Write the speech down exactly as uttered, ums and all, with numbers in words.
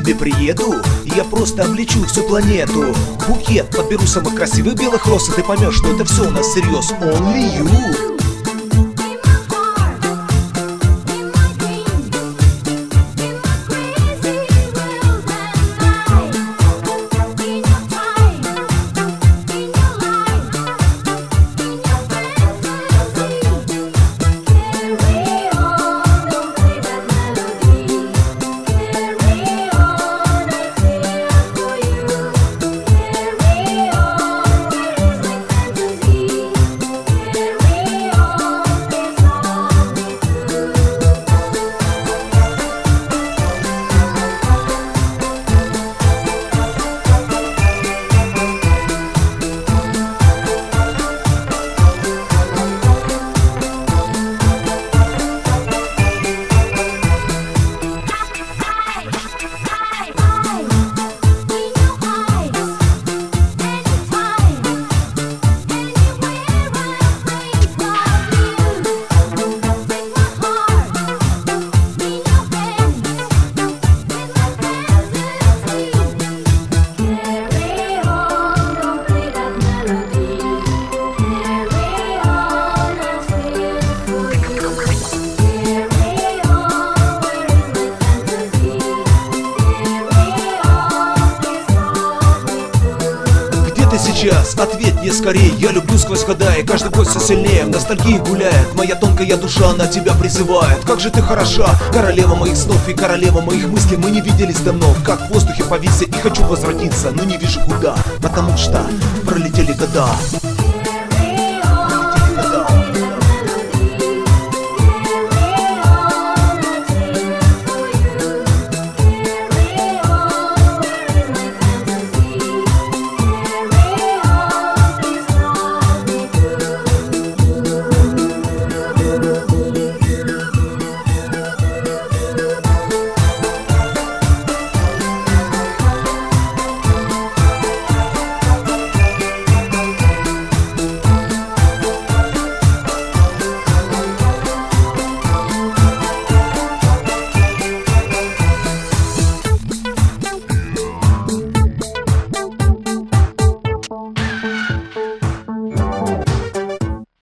тебе приеду, и я просто облечу всю планету. Букет подберу самых красивых белых роз, и ты поймешь, что это все у нас всерьез. Only you. Сейчас ответь мне скорее, я люблю сквозь года, и каждый год все сильнее в ностальгии гуляет. Моя тонкая душа, она тебя призывает. Как же ты хороша, королева моих снов и королева моих мыслей. Мы не виделись давно, как в воздухе повис, и хочу возвратиться, но не вижу куда, потому что пролетели года.